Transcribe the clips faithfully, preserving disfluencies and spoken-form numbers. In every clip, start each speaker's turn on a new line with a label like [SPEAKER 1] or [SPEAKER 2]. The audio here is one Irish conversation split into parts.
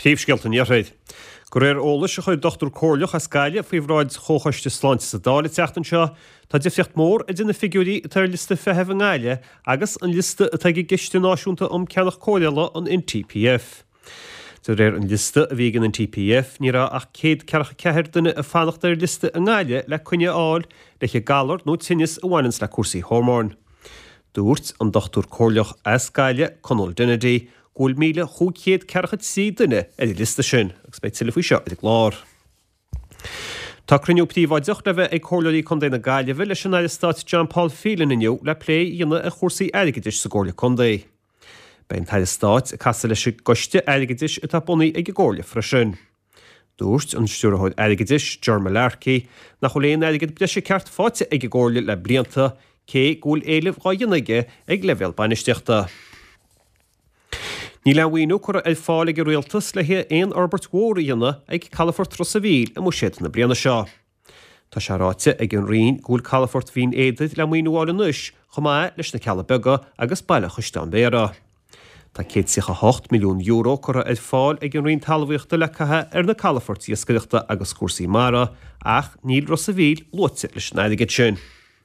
[SPEAKER 1] Tíobscealta níosaid. Go réir ólas a chuid dochtúr cóirleach a Scaile faoihráid chóchaiste sláinte sa dála teachtain seo, tá difriocht mór a duna figurí tar lista fetheh an gáile agus an lista atá ag giste náisiúnta om ceannach cóileala an in T P F. Tá réir an lista a bhígan an T P F ní ra ach céad cearcha ceithir duna a fannacht ar lista an gáile le cuine áil leiche galar nó tinnis a bhainins le cuasaí hormón. Dúirt an dochtúr cóirleach a Scaile Conal Dynadí gúil míle chúchéad cearchad sí duine ar lista sin, agus beit sila faoi seo ag lár. Tá cruniúptí bhaideach le bheith ag cóirleí chun na Gaile bhfuil leis an Éile Stát John Paul Phelan inniu le plé dhéanana a chósaí aigeidis sa gcóirle chundaí. Bein Éile Stát a casa leis goiste aigeidis atá bunaí ag gcóirle freisin. Dúirt an stúrathóid aigeidis Germa Larky nach choléon aigeid ble sé ceart fáte ag gcóirle le blianta cé gúil éileh gáideanaige ag level banisteachta. Ní lehaoinú chur el fáil ag réaltas le hé éon Albert War dhéanana ag Calafort Rosavíl a muséad na bliana seo. Tá sé ráite ag an rion gúil Calafort hín éidead le muoinúáil nuis chumá leis na Calabega agus baile chuiste béra. Tá cé ocht milliún euro chur el fáil ag an rion talmhaíochta le cathe ar na Calafort iascaireachta agus cuasaí mara ach níl Rosavíl luite leis na aigeid sin.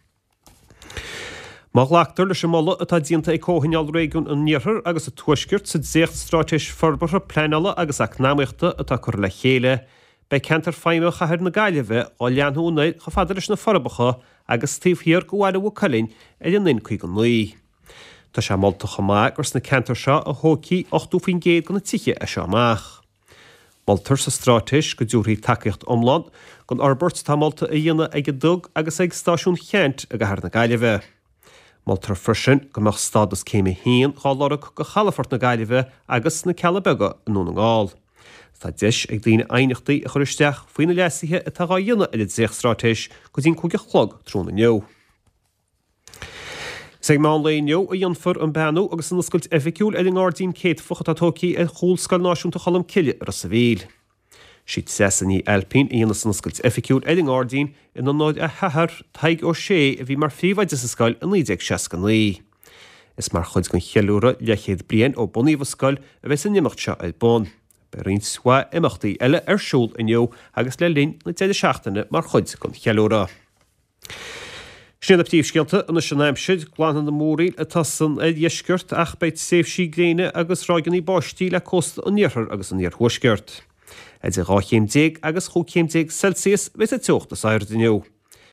[SPEAKER 1] Má ghlaachtar leis molla atá dínta ag cóhainneáil réigiún an níorthar agus a tuaiscirt sa déocht strátéis forbartha pleanala agus acnámaíochta atá chur le chéile, be ceantar féime chathir na Gaile bheith á leanúnaid cha fada leis na forbacha agus tíomhhíar go bhhaile bh culín ar an nain chuig an nuí. Tá sé molta chamá gurs na ceantar seo a thócaí ochtú faoin géad go na tiche a seo amach. Moltar sa strátéis go dúirí takeíocht omláin gon Albert tá molta a dhéana ag dug agus ag stáisiún cheant a gthar na Gaile bheith. Moltar frisin go meach stádas céime híon chálarach go Calafort na Gaile bheith agus na Calabega nó na ngáil. Tá deis ag daoine ainichtaí a churisteach faoine leasithe atá gá dhéanana i déocht strátéis go dtíon cúige chlog trúna neo. Sag má le neo a dionfar an banú agus an oscailt efficiúil ag an gádaín céad fochad atócaí a chúlscail náisiúnta chalam ciile ar a sa bhíl. Siad sesaní Alpín a dhéanana san oscailt efficiúil ag an gádaín in an náid a thethar taig ó sé a bhí mar fíomhaide sa scail an lídeag seacan lí. Is mar chuid gon chealúra le chéad blian ó bunaíomh scail a bheits an imimecht seo ag bun. Be rion swa imachtaí eile ar siúl inniu agus le linn na téide seachtaine mar chuid gon chealúra. Snéad tíobscealta an is an aimseid gláán na móraí atá san é dhéisceart ach beit séh sí gréine agus ráganí báistí le costa an níorthar agus an níorthuaisceart. Ed a rá chéim déag agus chó chéim déag Celsius bheits a teocht a sair diniu.